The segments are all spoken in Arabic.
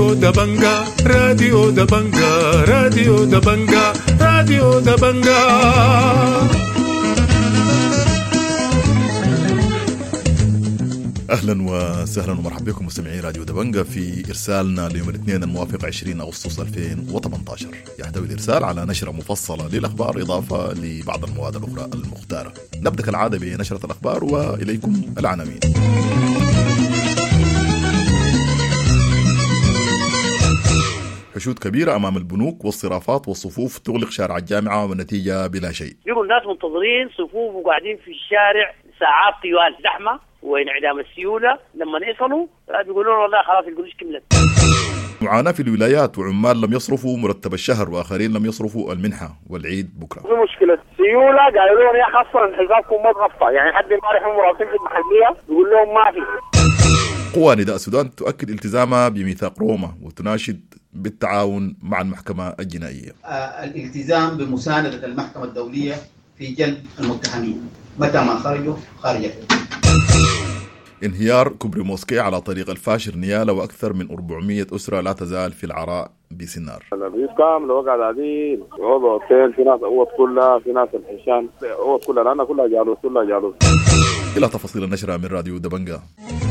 راديو دبنجا راديو دبنجا راديو دبنجا راديو دبنجا. أهلا وسهلا ومرحبا بكم مستمعين راديو دبنجا في إرسالنا ليوم الاثنين الموافق 20 أغسطس 2018. يحتوي الإرسال على نشرة مفصلة للأخبار إضافة لبعض المواد الأخرى المختارة. نبدأ كالعادة بنشرة الأخبار وإليكم العناوين. حشود كبيرة أمام البنوك والصرافات والصفوف تغلق شارع الجامعة والنتيجة بلا شيء. يقول الناس منتظرين صفوف وقاعدين في الشارع ساعات طوال زحمة وانعدام السيولة. لما يصلوا بيقولون والله خلاص القروش كملت. معاناة في الولايات وعمال لم يصرفوا مرتب الشهر وآخرين لم يصرفوا المنحة والعيد بكرة. في مشكلة سيولة قالوا لهم يا خاصة حسابكم ما تغطى، يعني حد امبارح هم راسين في المحلية يقول لهم ما في. قوى نداء السودان تؤكد التزامها بميثاق روما وتناشد بالتعاون مع المحكمة الجنائية. الالتزام بمساندة المحكمة الدولية في جلب المتهمين متى ما خرجوا خارج. انهيار كوبري موسكي على طريق الفاشر نيالا وأكثر من 400 أسرة لا تزال في العراء بسنار. الرئيس كامل وقعد قاعدين وضع اوتيل، في ناس قوت كلها، في ناس الحشان قوت كلها، لأنها كلها جالوس كلها جالوس. إلى تفاصيل النشرة من راديو دبنجا.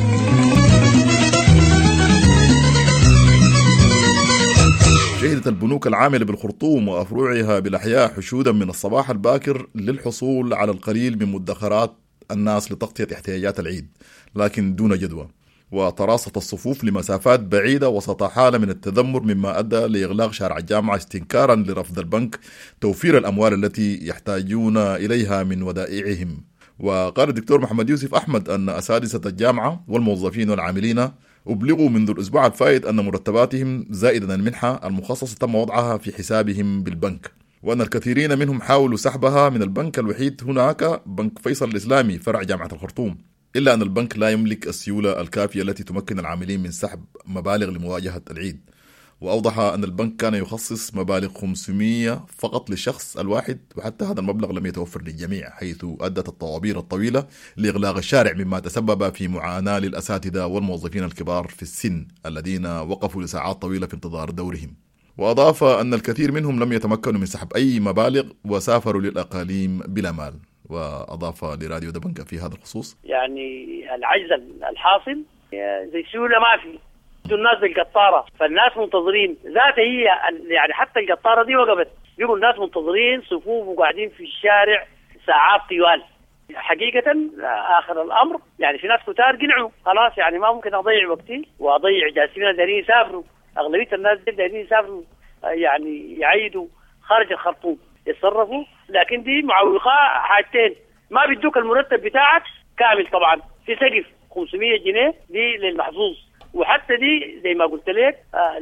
شهدت البنوك العاملة بالخرطوم وأفرعها بالأحياء حشودا من الصباح الباكر للحصول على القليل من مدخرات الناس لتغطية احتياجات العيد، لكن دون جدوى، وتراصت الصفوف لمسافات بعيدة وسط حالة من التذمر مما أدى لإغلاق شارع الجامعة استنكارا لرفض البنك توفير الأموال التي يحتاجون إليها من ودائعهم. وقال الدكتور محمد يوسف أحمد أن أساتذة الجامعة والموظفين والعاملين أبلغوا منذ الأسبوع الفائت أن مرتباتهم زائدا المنحة المخصصة تم وضعها في حسابهم بالبنك، وأن الكثيرين منهم حاولوا سحبها من البنك الوحيد هناك بنك فيصل الإسلامي فرع جامعة الخرطوم، إلا أن البنك لا يملك السيولة الكافية التي تمكن العاملين من سحب مبالغ لمواجهة العيد. وأوضح أن البنك كان يخصص مبالغ 500 فقط للشخص الواحد، وحتى هذا المبلغ لم يتوفر للجميع، حيث أدت الطوابير الطويلة لإغلاق الشارع مما تسبب في معاناة للأساتذة والموظفين الكبار في السن الذين وقفوا لساعات طويلة في انتظار دورهم. وأضاف أن الكثير منهم لم يتمكنوا من سحب أي مبالغ وسافروا للأقاليم بلا مال. وأضاف لراديو دبنجا في هذا الخصوص يعني العجز الحاصل زي سيولة ما في الناس بالقطارة، فالناس منتظرين ذاتها هي يعني حتى القطارة دي وقفت. يقول الناس منتظرين صفوف وقاعدين في الشارع ساعات طوال. حقيقة آخر الأمر يعني في ناس كتار قنعوا خلاص، يعني ما ممكن أضيع وقتي وأضيع جاسمين دارين يسافروا. أغلبية الناس دارين يسافروا يعني يعيدوا خارج الخرطوم يتصرفوا، لكن دي معوقات حاجتين: ما بيدوك المرتب بتاعك كامل طبعا في سقف 500 جنيه دي للمحظوظ، وحتى دي زي ما قلت لك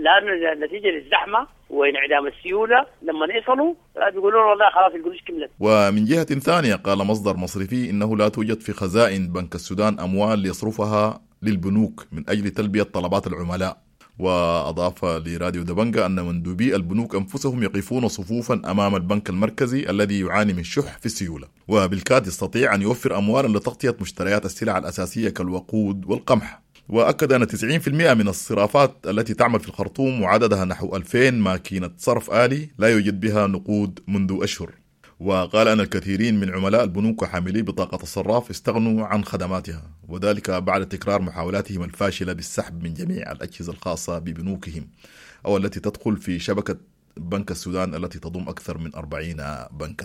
لأن نتيجة للزحمة وانعدام السيولة لما يصلوا بيقولون والله خلاص القروش كملت. ومن جهة ثانية قال مصدر مصرفي إنه لا توجد في خزائن بنك السودان أموال يصرفها للبنوك من أجل تلبية طلبات العملاء. وأضاف لراديو دبنجا أن مندوبي البنوك أنفسهم يقفون صفوفا أمام البنك المركزي الذي يعاني من شح في السيولة، وبالكاد يستطيع أن يوفر أموالا لتغطية مشتريات السلع الأساسية كالوقود والقمح. وأكد أن 90% من الصرافات التي تعمل في الخرطوم وعددها نحو 2000 ماكينة صرف آلي لا يوجد بها نقود منذ أشهر. وقال أن الكثيرين من عملاء البنوك وحاملي بطاقة الصراف استغنوا عن خدماتها، وذلك بعد تكرار محاولاتهم الفاشلة بالسحب من جميع الأجهزة الخاصة ببنوكهم أو التي تدخل في شبكة بنك السودان التي تضم أكثر من 40 بنكا.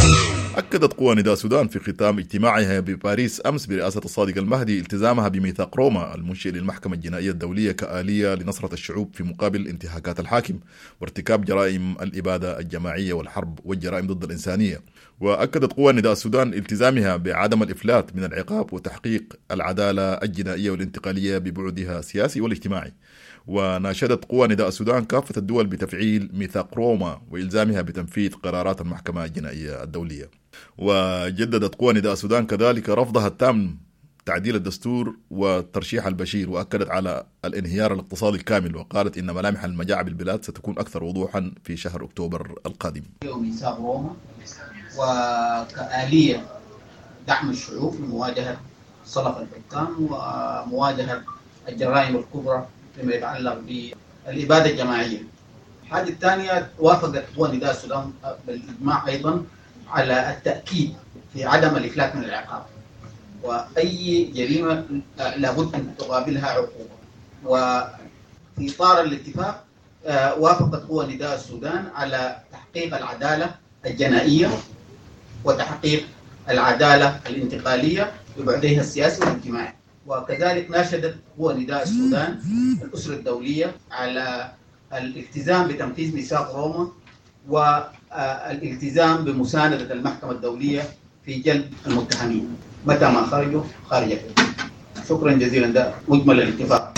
أكدت قوى نداء السودان في ختام اجتماعها بباريس أمس برئاسة الصادق المهدي التزامها بميثاق روما المنشئ للمحكمة الجنائية الدولية كآلية لنصرة الشعوب في مقابل انتهاكات الحاكم وارتكاب جرائم الإبادة الجماعية والحرب والجرائم ضد الإنسانية. وأكدت قوى نداء السودان التزامها بعدم الإفلات من العقاب وتحقيق العدالة الجنائية والانتقالية ببعدها السياسي والاجتماعي. وناشدت قوى نداء السودان كافة الدول بتفعيل ميثاق روما وإلزامها بتنفيذ قرارات المحكمة الجنائية الدولية. وجددت قوى نداء السودان كذلك رفضها التام تعديل الدستور وترشيح البشير، وأكدت على الانهيار الاقتصادي الكامل، وقالت إن ملامح المجاعة بالبلاد ستكون أكثر وضوحا في شهر أكتوبر القادم. ميثاق روما وكآلية دعم الشعوب في مواجهة صلف الحكام ومواجهة الجرائم الكبرى فيما يتعلق الإبادة الجماعية. الحاجة الثانية وافقت قوى نداء السودان بالإجماع أيضا على التأكيد في عدم الإفلات من العقاب، وأي جريمة لابد أن تقابلها عقوبة. وفي إطار الاتفاق وافقت قوى نداء السودان على تحقيق العدالة الجنائية وتحقيق العدالة الانتقالية ببعدها السياسي والاجتماعي. وكذلك ناشدت قوى نداء السودان الأسرة الدولية على الالتزام بتنفيذ ميثاق روما والالتزام بمساندة المحكمة الدولية في جلب المتهمين متى ما خرجوا خارج الحدود. شكرا جزيلا، ده مجمل الاتفاق.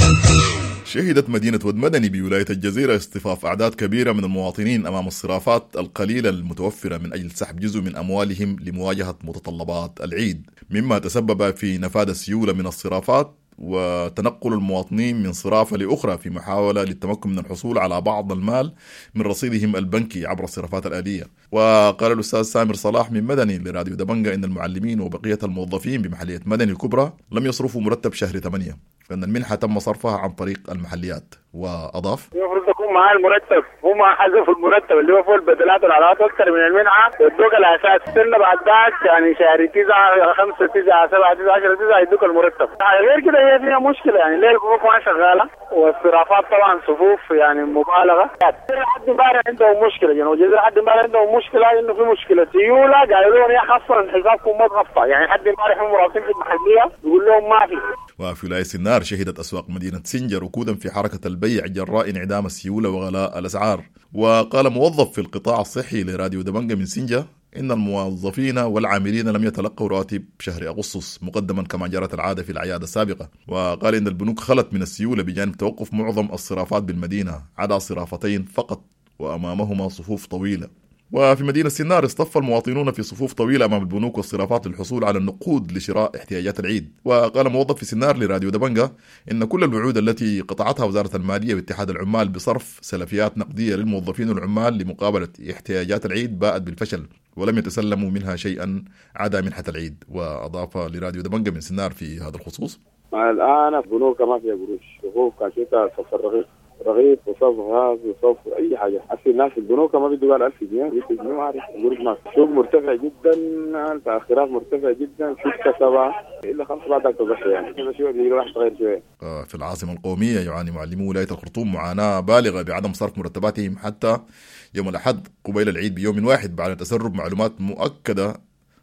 شهدت مدينة ود مدني بولاية الجزيرة اصطفاف أعداد كبيرة من المواطنين أمام الصرافات القليلة المتوفرة من أجل سحب جزء من أموالهم لمواجهة متطلبات العيد، مما تسبب في نفاذ السيولة من الصرافات وتنقل المواطنين من صرافة لأخرى في محاولة للتمكن من الحصول على بعض المال من رصيدهم البنكي عبر الصرافات الآلية. وقال الأستاذ سامر صلاح من مدني لراديو دبنجة إن المعلمين وبقية الموظفين بمحلية مدني الكبرى لم يصرفوا مرتب شهر 8، فإن المنحة تم صرفها عن طريق المحليات. وأضاف: المفروض يكون معاه المرتب، هم حذفوا المرتب اللي هو فوق البدلات والعلاوات اكثر من المنحه، يدوك الاساس سنه بعد ذاك يعني شهر 9 5 9 7 9 10 9 يدوك المرتب. غير كده هي فيها مشكله، يعني ليه البنوك ما شغاله والصرافات طبعا صفوف يعني مبالغه. لحد امبارح عندهم مشكله، جنوب الجزيره لحد امبارح عندهم مشكله انه في مشكله سيوله، قالوا لهم يا خاصه حسابكم متغطى، يعني لحد امبارح هم مراسلين في المحليه يقول لهم ما في. وفي ولاية سنار شهدت أسواق مدينة سنجة ركودا في حركة البيع جراء انعدام السيولة وغلاء الأسعار. وقال موظف في القطاع الصحي لراديو دبنجة من سنجة إن الموظفين والعاملين لم يتلقوا رواتب شهر أغسطس مقدما كما جرت العادة في الأعياد السابقة. وقال إن البنوك خلت من السيولة بجانب توقف معظم الصرافات بالمدينة عدا صرافتين فقط وأمامهما صفوف طويلة. وفي مدينة سنار اصطف المواطنون في صفوف طويلة أمام البنوك والصرافات للحصول على النقود لشراء احتياجات العيد. وقال موظف في سنار لراديو دبنجة إن كل الوعود التي قطعتها وزارة المالية واتحاد العمال بصرف سلفيات نقدية للموظفين والعمال لمقابلة احتياجات العيد باءت بالفشل ولم يتسلموا منها شيئا عدا منحة العيد. وأضاف لراديو دبنجة من سنار في هذا الخصوص: الآن البنوك ما فيها قروش، حقوق كاشيتا صفر رغيف وصف غاز وصف اي حاجه. حتى الناس البنوك ما بيدوا قال 1000 جنيه 1000 جنيه ما عارف قروش. ما السوق مرتفع جدا، التاخيرات مرتفع جدا، في كسبه الا 5 بعدك تضحي، يعني كذا شويه بيجي راح تغير شويه. في العاصمه القوميه يعاني معلمو ولايه الخرطوم معاناه بالغه بعدم صرف مرتباتهم حتى يوم الاحد قبيل العيد بيوم واحد بعد تسرب معلومات مؤكده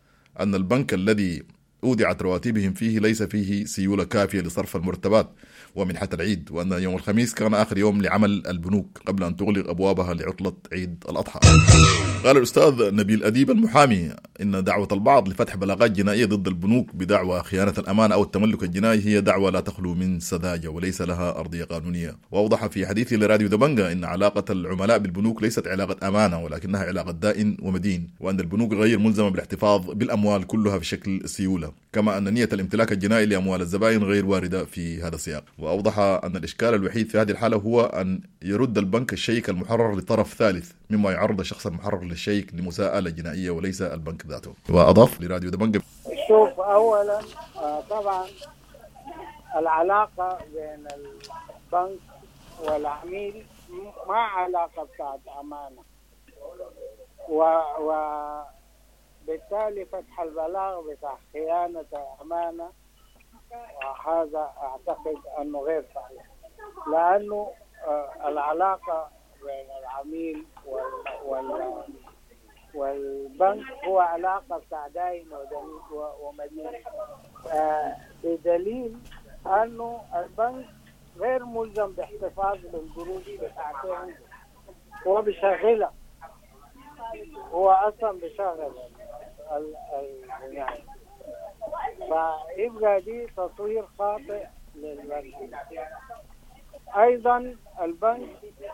ان البنك الذي أودعت رواتبهم فيه ليس فيه سيولة كافية لصرف المرتبات ومنحة العيد، وأن يوم الخميس كان آخر يوم لعمل البنوك قبل أن تغلق أبوابها لعطلة عيد الأضحى. قال الأستاذ نبيل أديب المحامي إن دعوة البعض لفتح بلاغات جنائية ضد البنوك بدعوى خيانة الأمانة أو التملك الجنائي هي دعوة لا تخلو من سذاجة وليس لها أرضية قانونية. وأوضح في حديثه لراديو دبنجة إن علاقة العملاء بالبنوك ليست علاقة أمانة ولكنها علاقة دائن ومدين، وأن البنوك غير ملزمة بالاحتفاظ بالأموال كلها في شكل سيولة، كما أن نية الامتلاك الجنائي لأموال الزبائن غير واردة في هذا السياق. وأوضح أن الإشكال الوحيد في هذه الحالة هو أن يرد البنك الشيك المحرر لطرف ثالث مما يعرض الشخص المحرر للشيك لمساءلة جنائية وليس البنك ذاته. وأضاف لراديو دبنجة: شوف، أولا طبعا العلاقة بين البنك والعميل ما علاقة بتاعت أمانة، وبالتالي فتح البلاغ بتاع خيانة أمانة هذا أعتقد أنه غير صحيح، لأنه العلاقة بين العميل والبنك هو علاقة بتاع داين ومدين، بدليل أنه البنك غير ملزم باحتفاظ بالقروش بتاعته، هو بيشغلها، هو أصلا بيشغل يعني، فيبقى دي تصوير خاطئ للبنك. أيضا البنك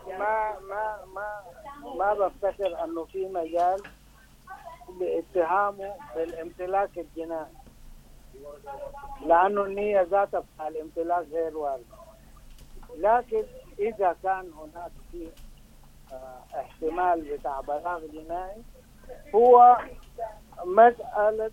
ما بفتكر أنه في مجال لاتهامه بالامتلاك الجنائي، لأنه النية ذاتها بتاع الامتلاك غير واردة. لكن إذا كان هناك في احتمال بتاع بلاغ جنائي هو مسألة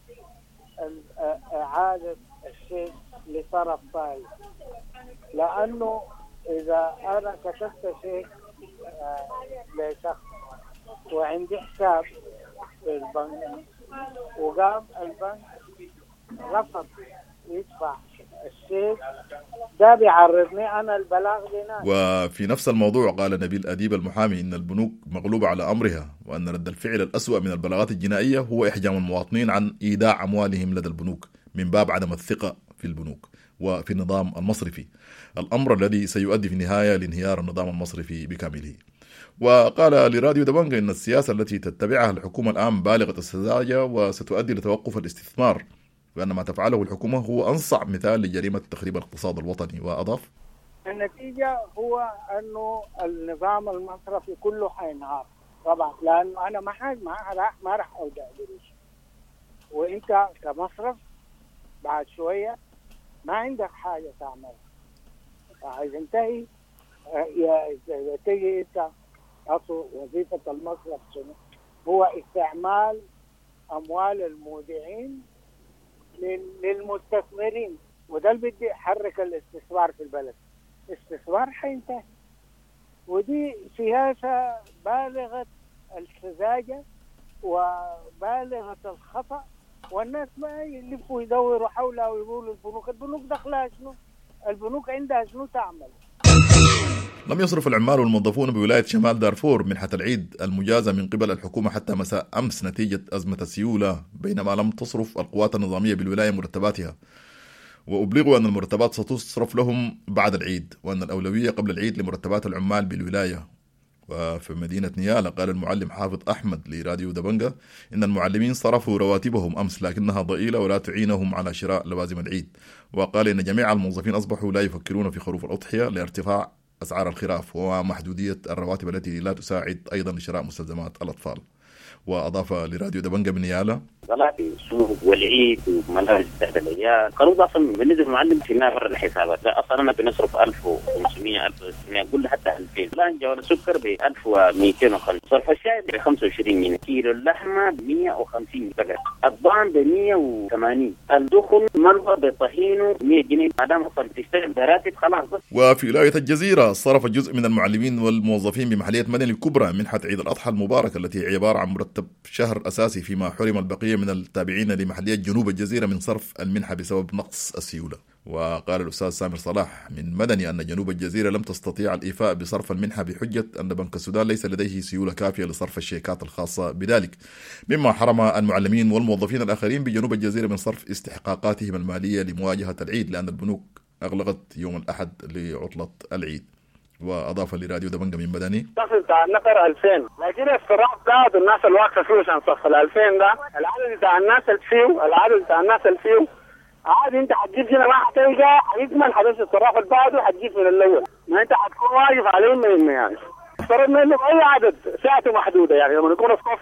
إعادة الشيء لطرف ثالث، لأنه إذا أنا كتبت شيء لشخص وعندي حساب في البنك وقام البنك رفض يدفع الشيء، ده بيعرضني أنا البلاغ لناس. وفي نفس الموضوع قال نبيل أديب المحامي إن البنوك مغلوبة على أمرها، وأن رد الفعل الأسوأ من البلاغات الجنائية هو إحجام المواطنين عن إيداع أموالهم لدى البنوك من باب عدم الثقة في البنوك وفي النظام المصرفي، الأمر الذي سيؤدي في النهاية لانهيار النظام المصرفي بكامله. وقال لراديو دبنجة إن السياسة التي تتبعها الحكومة الآن بالغة السذاجة وستؤدي لتوقف الاستثمار، وأن ما تفعله الحكومة هو أنصع مثال لجريمة تخريب الاقتصاد الوطني. وأضاف: النتيجة هو أنه النظام المصرفي كله حينهار طبعا، لأنه أنا ما راح أودع قروش، وإنت كمصرف بعد شوية ما عندك حاجة تعملها، فهينتهي تيجي أنت أصل وظيفة المصرف شنو؟ هو استعمال أموال المودعين للمستثمرين، وده اللي بدي يحرك الاستثمار في البلد. استثمار حينتهي، ودي سياسة بالغة السذاجة وبالغة الخطأ، والناس ما يلفوا يدوروا حولها ويقولوا البنوك دخلها شنو؟ البنوك عندها شنو تعمل؟ لم يصرف العمال والموظفون بولاية شمال دارفور منحة العيد المجازة من قبل الحكومة حتى مساء أمس نتيجة أزمة السيولة، بينما لم تصرف القوات النظامية بالولاية مرتباتها، وأبلغوا أن المرتبات ستصرف لهم بعد العيد، وأن الأولوية قبل العيد لمرتبات العمال بالولاية. وفي مدينة نيالا قال المعلم حافظ أحمد لراديو دبنجة إن المعلمين صرفوا رواتبهم أمس لكنها ضئيلة ولا تعينهم على شراء لوازم العيد. وقال إن جميع الموظفين أصبحوا لا يفكرون في خروف الأضحية لارتفاع أسعار الخراف ومحدودية الرواتب التي لا تساعد أيضا لشراء مستلزمات الأطفال. وأضاف لراديو دبنجة بنيالا: صلاة السوق والعيد ومناهج بتاعت الأيام قالوا ده أصلا بالنسبة للمعلم في برا الحسابات، لا أصلا أنا بنصرف 1500 1600 أقول حتى 2000، لا جوال السكر ب 1250، صرف الشاي ب 25 جنيه، كيلو اللحمة ب 150 فقط، الضان ب 180، الدخن منبر بطحينه 100 جنيه، ما دام أصلا بتشتغل براتب خلاص بس. وفي ولاية الجزيرة صرف جزء من المعلمين والموظفين بمحلية مدني الكبرى منحة عيد الأضحى المباركة التي هي عبارة عن مرتب شهر أساسي، فيما حرم البقية من التابعين لمحلية جنوب الجزيرة من صرف المنحة بسبب نقص السيولة. وقال الأستاذ سامر صلاح من مدني أن جنوب الجزيرة لم تستطيع الإيفاء بصرف المنحة بحجة أن بنك السودان ليس لديه سيولة كافية لصرف الشيكات الخاصة بذلك، مما حرم المعلمين والموظفين الآخرين بجنوب الجزيرة من صرف استحقاقاتهم المالية لمواجهة العيد، لأن البنوك أغلقت يوم الأحد لعطلة العيد. وأضاف لراديو دبنجة من مدني: الصف بتاع النفر 2000، لكن الصراف ده الناس الواقفة فيه عشان صف 2000 ده العدد بتاع الناس اللي فيه عادي. انت حتجيب هنا ما حتلقى حيكمل حدث الصراف اللي بعده حتجيب من الاول، ما انت حتكون واقف عليه من يعني افترضنا انه اي عدد ساعته محدوده، يعني لما نكون في صف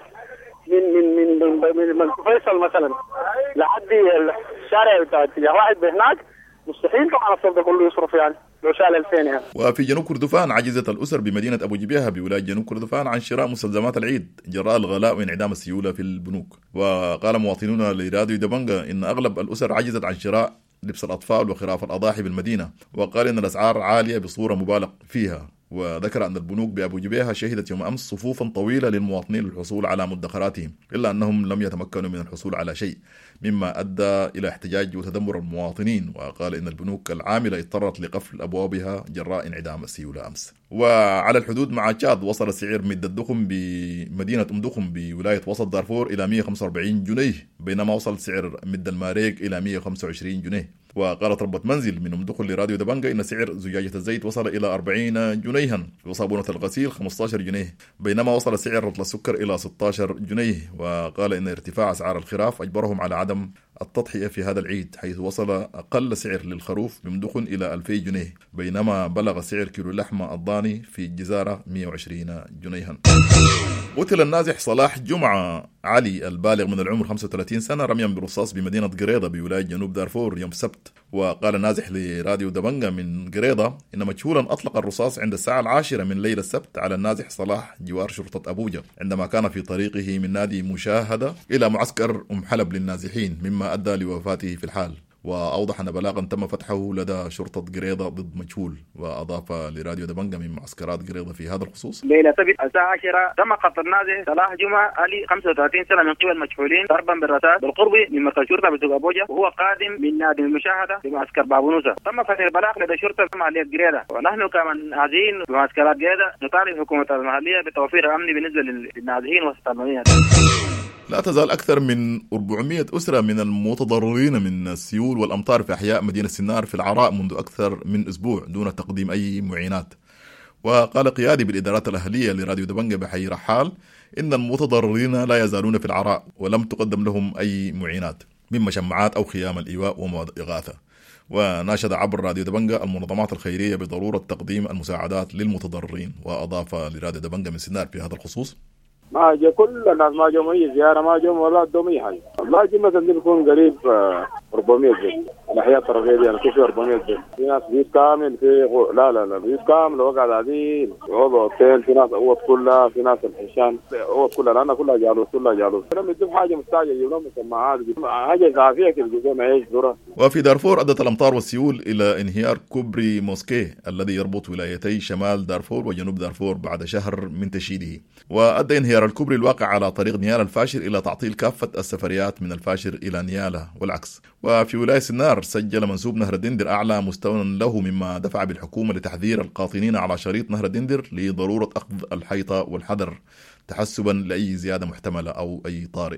من فيصل مثلا لحد الشارع بتاع اتجاه واحد بهناك مستحيل طبعا الصف ده كله يصرف يعني لو شال 2000 يعني. وفي جنوب كردفان عجزت الأسر بمدينة أبو جبيهة بولاية جنوب كردفان عن شراء مستلزمات العيد جراء الغلاء وانعدام السيولة في البنوك. وقال مواطنون لراديو دبنجة إن أغلب الأسر عجزت عن شراء لبس الأطفال وخراف الأضاحي بالمدينة، وقال إن الأسعار عالية بصورة مبالغ فيها. وذكر أن البنوك بأبو جبيهة شهدت يوم أمس صفوفا طويلة للمواطنين للحصول على مدخراتهم، إلا أنهم لم يتمكنوا من الحصول على شيء، مما أدى إلى احتجاج وتذمر المواطنين. وقال إن البنوك العاملة اضطرت لقفل أبوابها جراء انعدام السيولة أمس. وعلى الحدود مع تشاد وصل سعر مد الدخن بمدينة دخن بولاية وسط دارفور إلى 145 جنيه، بينما وصل سعر مد الماريك إلى 125 جنيه. وقالت ربة منزل من دخن لراديو دبنجة إن سعر زجاجة الزيت وصل إلى 40 جنيها، وصابونة الغسيل 15 جنيه، بينما وصل سعر رطل السكر إلى 16 جنيه. وقال إن ارتفاع أسعار الخراف أجبرهم على عدم التضحية في هذا العيد، حيث وصل أقل سعر للخروف بمدخن إلى 2000 جنيه، بينما بلغ سعر كيلو اللحمة الضاني في الجزارة 120 جنيها. قتل النازح صلاح جمعة علي البالغ من العمر 35 سنة رميا برصاص بمدينة قريضة بولاية جنوب دارفور يوم السبت. وقال النازح لراديو دبنجة من قريضة إن مجهولا أطلق الرصاص عند الساعة 10 من ليلة السبت على النازح صلاح جوار شرطة أبوجة عندما كان في طريقه من نادي مشاهدة إلى معسكر حلب للنازحين، مما أدى لوفاته في الحال. وأوضح أن بلاغا تم فتحه لدى شرطة قريضة ضد مجهول. وأضاف لراديو دبنجة من معسكرات قريضة في هذا الخصوص: ليلة السبت الساعة 10 تم قتل النازح صلاح جمعة علي 35 سنة من قبل مجهولين ضربا بالرصاص بالقرب من مركز شرطة بسوق أبوجا، وهو قادم من نادي المشاهدة في معسكر بابونوسا. تم فتح البلاغ لدى شرطة محلية قريضة، ونحن كنازحين بمعسكرات قريضة نطالب الحكومة المحلية بتوفير أمن بالنسبة للنازحين وسط المدينة. لا تزال أكثر من 400 أسرة من المتضررين من السيول والأمطار في أحياء مدينة سنار في العراء منذ أكثر من أسبوع دون تقديم أي معينات. وقال قيادي بالإدارات الأهلية لراديو دبنجة بحي رحال إن المتضررين لا يزالون في العراء ولم تقدم لهم أي معينات من مشمعات أو خيام الإيواء ومواد إغاثة. وناشد عبر راديو دبنجة المنظمات الخيرية بضرورة تقديم المساعدات للمتضررين. وأضاف لراديو دبنجة من سنار في هذا الخصوص: ما جا كل الناس ما جم أي زيارة، ما جم ولا دوم أي حاجة. والله جمة دي بيكون قريب 400 بيت. الأحياء الطرفية دي أنا كيف 400 بيت. في ناس بيت كامل، في لا بيت كامل وقعد قاعدين يقعدوا اوتيل، في ناس أوض كلها، في ناس الحشان أوض كلها، لأنها كلها جالوس لما يجيب حاجة مستعجل يجيب لهم مسمعات، حاجة إضافية كده يجيبون عيش ذرة. وفي دارفور أدت الأمطار والسيول إلى انهيار كوبري موسكيه الذي يربط ولايتي شمال دارفور وجنوب دارفور بعد شهر من تشييده. وأدى انهيار الكوبري الواقع على طريق نيالا الفاشر إلى تعطيل كافة السفريات من الفاشر إلى نيالا والعكس. وفي ولاية سنار سجل منسوب نهر الدندر أعلى مستوى له، مما دفع بالحكومة لتحذير القاطنين على شريط نهر الدندر لضرورة أخذ الحيطة والحذر تحسبا لأي زيادة محتملة أو أي طارئ.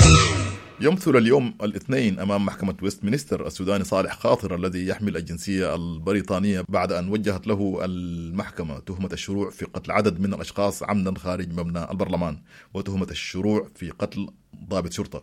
يمثل اليوم الاثنين أمام محكمة ويستمنستر السوداني صالح خاطر الذي يحمل الجنسية البريطانية بعد أن وجهت له المحكمة تهمة الشروع في قتل عدد من الأشخاص عمدا خارج مبنى البرلمان، وتهمة الشروع في قتل ضابط شرطة.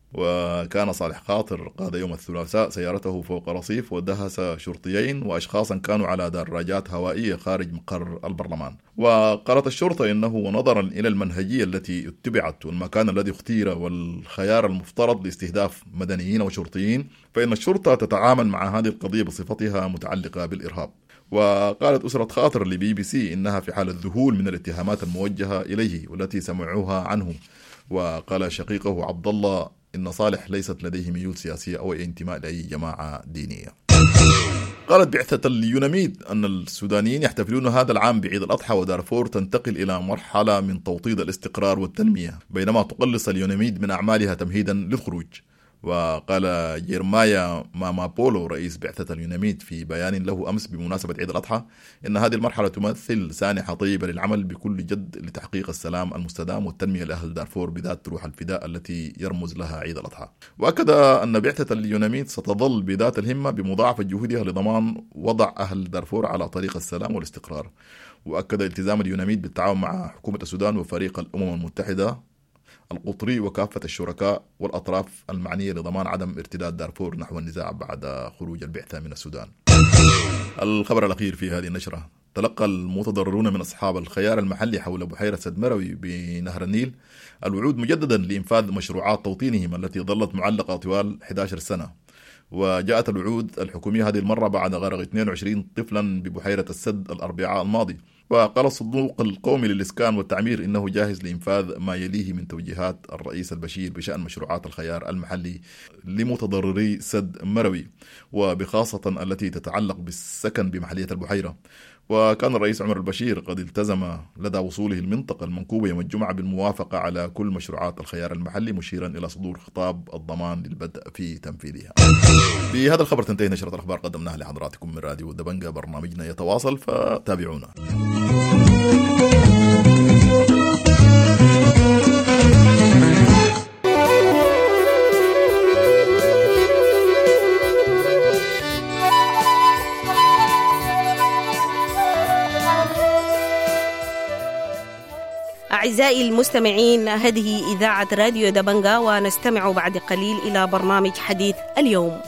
وكان صالح خاطر قاد يوم الثلاثاء سيارته فوق رصيف ودهس شرطيين وأشخاصا كانوا على دراجات هوائية خارج مقر البرلمان. وقالت الشرطة إنه نظرا إلى المنهجية التي اتبعت والمكان الذي اختير والخيار المفترض لاستهداف مدنيين وشرطيين، فإن الشرطة تتعامل مع هذه القضية بصفتها متعلقة بالإرهاب. وقالت أسرة خاطر لBBC إنها في حالة ذهول من الاتهامات الموجهة إليه والتي سمعوها عنه. وقال شقيقه عبد الله إن صالح ليست لديه ميول سياسية أو انتماء لأي جماعة دينية. قالت بعثة اليوناميد أن السودانيين يحتفلون هذا العام بعيد الأضحى، ودارفور تنتقل إلى مرحلة من توطيد الاستقرار والتنمية بينما تقلص اليوناميد من أعمالها تمهيدا للخروج. وقال جيرمايا مامابولو رئيس بعثة اليوناميد في بيان له أمس بمناسبة عيد الأضحى إن هذه المرحلة تمثل سانحة طيبة للعمل بكل جد لتحقيق السلام المستدام والتنمية لأهل دارفور بذات روح الفداء التي يرمز لها عيد الأضحى. وأكد أن بعثة اليوناميد ستظل بذات الهمة بمضاعفة جهودها لضمان وضع أهل دارفور على طريق السلام والاستقرار. وأكد التزام اليوناميد بالتعاون مع حكومة السودان وفريق الأمم المتحدة القطري وكافة الشركاء والأطراف المعنية لضمان عدم ارتداد دارفور نحو النزاع بعد خروج البعثة من السودان. الخبر الأخير في هذه النشرة: تلقى المتضررون من أصحاب الخيار المحلي حول بحيرة سد مروي بنهر النيل الوعود مجددا لإنفاذ مشروعات توطينهم التي ظلت معلقة طوال 11 سنة. وجاءت الوعود الحكومية هذه المرة بعد غرق 22 طفلا ببحيرة السد الأربعاء الماضي. وقال الصندوق القومي للإسكان والتعمير إنه جاهز لإنفاذ ما يليه من توجيهات الرئيس البشير بشأن مشروعات الخيار المحلي لمتضرري سد مروي، وبخاصة التي تتعلق بالسكن بمحلية البحيرة. وكان الرئيس عمر البشير قد التزم لدى وصوله المنطقة المنكوبة يوم الجمعة بالموافقة على كل مشروعات الخيار المحلي، مشيرا إلى صدور خطاب الضمان للبدء في تنفيذها. بهذا الخبر تنتهي نشرة الأخبار قدمناها لحضراتكم من راديو دبنجة. برنامجنا يتواصل فتابعونا. أعزائي المستمعين، هذه إذاعة راديو دبنجة، ونستمع بعد قليل إلى برنامج حديث اليوم.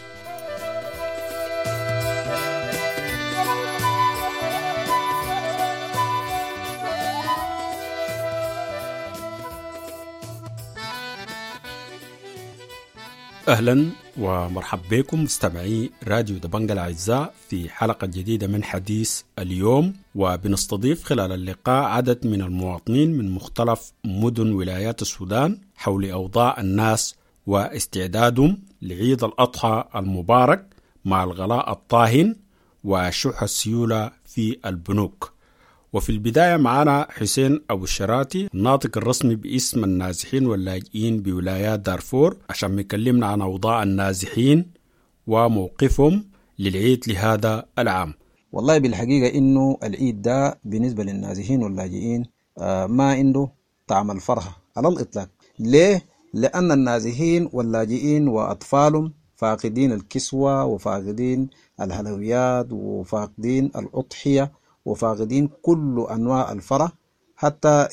أهلا ومرحب بكم مستمعي راديو دبنجة الأعزاء في حلقة جديدة من حديث اليوم، وبنستضيف خلال اللقاء عدد من المواطنين من مختلف مدن ولايات السودان حول أوضاع الناس واستعدادهم لعيد الأضحى المبارك مع الغلاء الطاهن وشح السيولة في البنوك. وفي البداية معنا حسين أبو الشراتي الناطق الرسمي باسم النازحين واللاجئين بولايات دارفور عشان يكلمنا عن أوضاع النازحين وموقفهم للعيد لهذا العام. والله بالحقيقة إنه العيد ده بالنسبة للنازحين واللاجئين ما عنده طعم الفرحة على الإطلاق. ليه؟ لأن النازحين واللاجئين وأطفالهم فاقدين الكسوة وفاقدين الحلويات وفاقدين الأضحية وفاقدين كل أنواع الفرح. حتى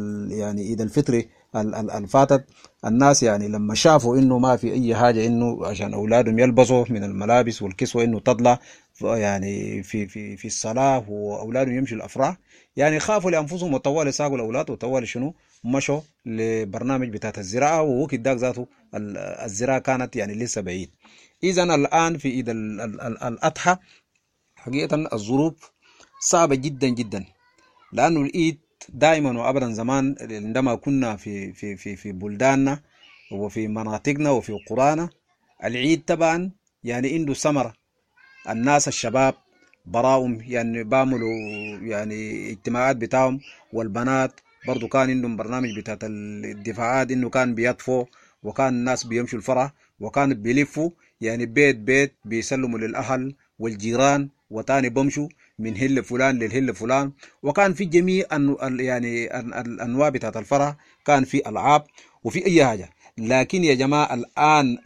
إذا الفطر الفاتت الناس يعني لما شافوا إنه ما في أي حاجة إنه عشان أولادهم يلبسوا من الملابس والكسوة إنه تطلع يعني في الصلاة وأولادهم يمشوا الأفراح، يعني خافوا لأنفسهم وطوال ساقوا الأولاد وطوال شنو مشوا لبرنامج بتاعت الزراعة. ووقت داك ذاته الزراعة كانت يعني لسه بعيد. إذن الآن في عيد الأضحى حقيقة الظروف صعبة جدا جدا، لأنه العيد دائما وأبدا زمان عندما كنا في بلداننا وفي مناطقنا وفي قرانا العيد طبعا يعني عنده ثمرة. الناس الشباب براهم يعني بعملوا يعني اجتماعات بتاعهم، والبنات برضو كان عندهم برنامج بتاعت الدفاعات إنه كان بيطفوا وكان الناس بيمشوا الفرح وكانوا بيلفوا يعني بيت بيت بيسلموا للأهل والجيران وتاني بمشوا من هل فلان للهل فلان. وكان في جميع يعني الأنواع بتاعت الفرح، كان في ألعاب وفي أي حاجة. لكن يا جماعة الآن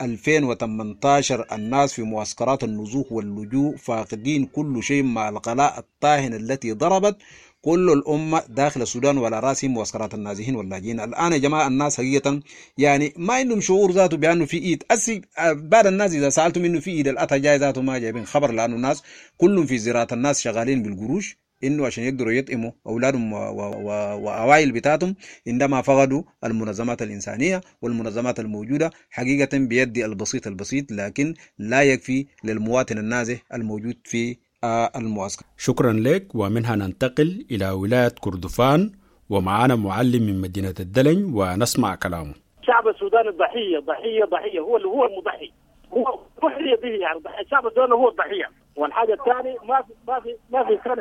2018 الناس في معسكرات النزوح واللجوء فاقدين كل شيء مع الغلاء الطاهن التي ضربت كل الأمة داخل السودان وعلى رأسهم معسكرات النازحين واللاجئين. الآن يا جماعة الناس حقيقة يعني ما عندهم شعور ذاته بأنه في عيد. بعد الناس إذا سألتم إنه في عيد الأضحى جاي ذاته ما جايبين خبر، لأنه الناس كلهم في زراعة الناس شغالين بالقروش إنه عشان يقدروا يطعموا أولادهم وأوائل بتاعتهم عندما فقدوا المنظمات الإنسانية والمنظمات الموجودة حقيقة بيد البسيط، لكن لا يكفي للمواطن النازح الموجود في المعسكر. شكرا لك. ومنها ننتقل إلى ولاية كردفان ومعنا معلم من مدينة الدلن ونسمع كلامه. شعب السودان ضحية هو المضحي، هو ضحية به، يعني الشعب السوداني هو الضحية. والحاجة الثانية ما في كان.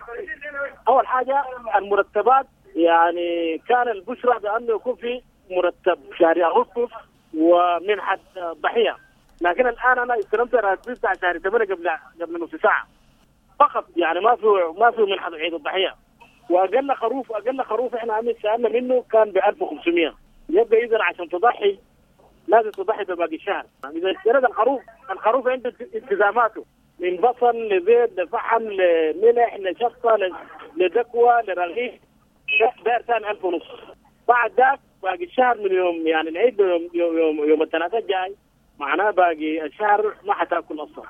أول حاجة المرتبات، يعني كان البشرى بأنه يكون في مرتب شهر أغسطس ومنحة ضحية، لكن الآن أنا استلمت راتبي بتاع شهر 8 قبل نص ساعة فقط، يعني ما في منحة عيد الضحية. وأقل خروف إحنا عم سألنا منه كان ب 1500. يبقى إذا عشان تضحي لازم تضحي بباقي الشهر. يعني إذا اشتريت الخروف عنده التزاماته من بصل لزيت لفحم لملح لشطة لدكوة لرغيف، داير ثاني 1500. بعد ذاك باقي الشهر من يوم يعني العيد يوم الثلاثاء الجاي، معناه باقي الشهر ما حتاكل اصلا.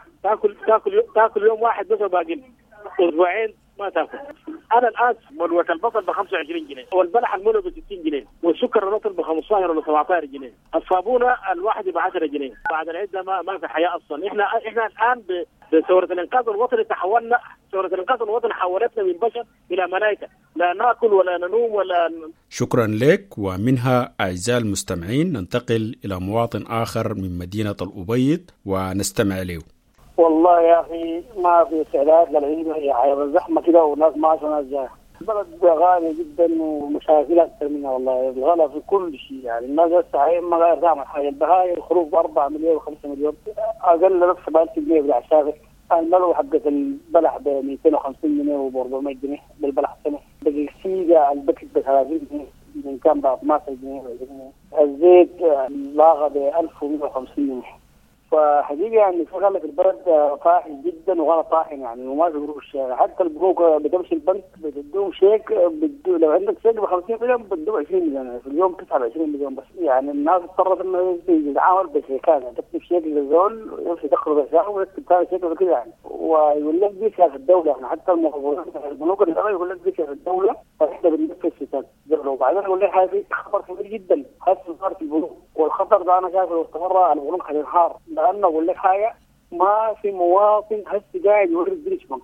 تاكل يوم واحد بس، باقي اسبوعين ما تاكل. انا الان ملوة البصل ب 25 جنيه، والبلح الملو ب 60 جنيه، والسكر الرطل ب 15 ولا 17 جنيه، الصابونه الواحد ب 10 جنيه. بعد العيد ما في حياه اصلا. احنا الان بثوره الانقاذ الوطني تحولنا، ثوره الانقاذ الوطني حولتنا من بشر الى ملائكه، لا ناكل ولا ننوم ولا. شكرا لك. ومنها أعزائي المستمعين ننتقل إلى مواطن آخر من مدينة الأبيض ونستمع له. والله يا أخي ما في استعداد للعيد، يعني زحمة كده والناس ما عشان ناس جاية. البلد غالي جدا ومشاكل أكثر منها والله، الغلا في كل شيء. يعني الناس الصحيح ما غير تعمل حاجة. البهايم الخروج ب4 مليون و5 مليون، أقل نفس 1000 جنيه بالعشاغل. الملو حقة البلح ب 250 جنيه و 400 جنيه بالبلح السنة. السيجا البكت ب 30 جنيه من كان ب 12 جنيه. الزيت لاغة ب 1150 جنيه. فحقيقة يعني في غلا في البلد طاحن جدا وغلا طاحن يعني، وما في قروش. يعني حتى البنوك بتمشي البنك بتدوم شيك، لو عندك شيك ب 50 مليون بتدوم 20 مليون، يعني في اليوم 29 مليون بس. يعني الناس اضطرت انه يتعامل بشيكات، يعني تكتب شيك للزول يمشي تقرض الشهر ويكتب ثاني شيك وكذا يعني. ويقول لك دي في الدولة، يعني حتى الموظفين البنوك الإدارية يقول لك دي في الدولة، فاحنا بننفذ شيكات الدولة. وبعدين يقول لك هذه خطر كبير جدا هسه صار في البنوك، والخطر ده انا شايفه لو استمر البنوك حتنهار. لأنه أقول لك حاجة، ما في مواطن هسه قاعد يورد قرش بنك،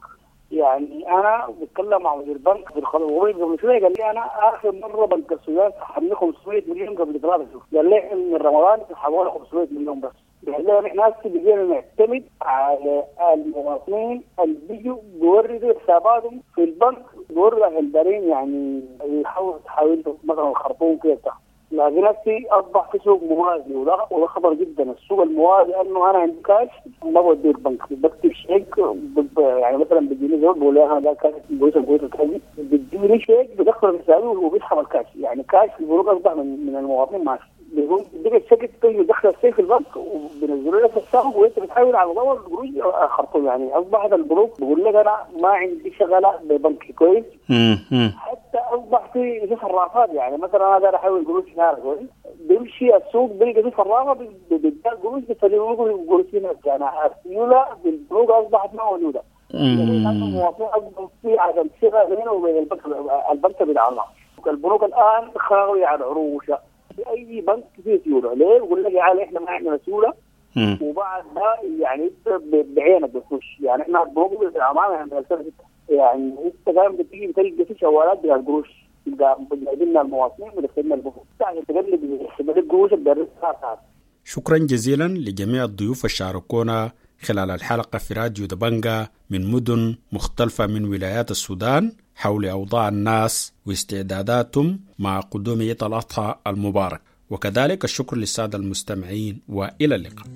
يعني انا بتكلم مع مدير بنك في الخليج قبل شويه، قال لي انا اخر مره بنك السودان سحبني 500 مليون قبل 3 شهور، قال لي من رمضان سحبوا لي 500 مليون بس. قال لي احنا بقينا نعتمد على المواطنين اللي بيجوا بيوردوا حساباتهم في البنك، بيوردوا الهلبرين يعني يحاولوا مثلا الخرطوم كده. لكن هسه اصبح في سوق موازي، وده خطر جدا. السوق الموازي انه انا عندي كاش ما بودي البنك، بكتب شيك يعني مثلا بيجيني زول بقول له انا ده كاش كويس كذي، بيديني شيك بدخل حسابي وبيسحب الكاش. يعني كاش في البنوك اصبح من المواطنين ماشي، بيقول بدك الشيك يدخل السيف في البنك وبينزلوا لك الحساب وانت بتحاول على دور القروش خرطوم. يعني اصبحت البنوك بقول لك انا ما عندي شغله ببنك كويس. حتى اصبح في صرافات، يعني مثلا انا احاول قروش هنا كويس، بيمشي السوق بيلقى في صرافه بتديك قروش بتسلموا قروش هناك. يعني السيوله بالبنوك اصبحت ما موجوده. المواطنين اصبحوا في عدم ثقه بينه وبين البنك بتاعنا. البنوك الان خاويه على عروشه في اي بنك في سيوله. ليه؟ بقول لك يعني احنا ما عندنا سيوله، وبعد ده يعني بعينك بتخش. يعني احنا البنوك الامانه عندنا يعني انت كمان بتيجي بتلقى في شوالات بتاع القروش، جايبين المواطنين ودخلنا البنوك يعني تقلب القروش بدرسها. شكرا جزيلا لجميع الضيوف شاركونا خلال الحلقة في راديو دبنجة من مدن مختلفة من ولايات السودان حول أوضاع الناس واستعداداتهم مع قدوم عيد الأضحى المبارك. وكذلك الشكر للسادة المستمعين، وإلى اللقاء.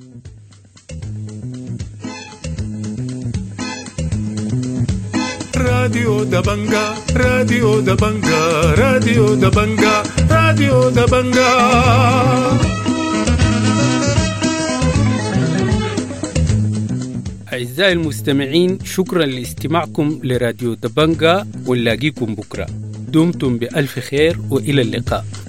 راديو دبنجة راديو دبنجة راديو دبنجة راديو دبنجة. أعزائي المستمعين، شكرا لاستماعكم لراديو دبنجة، ونلاقيكم بكرة. دمتم بألف خير وإلى اللقاء.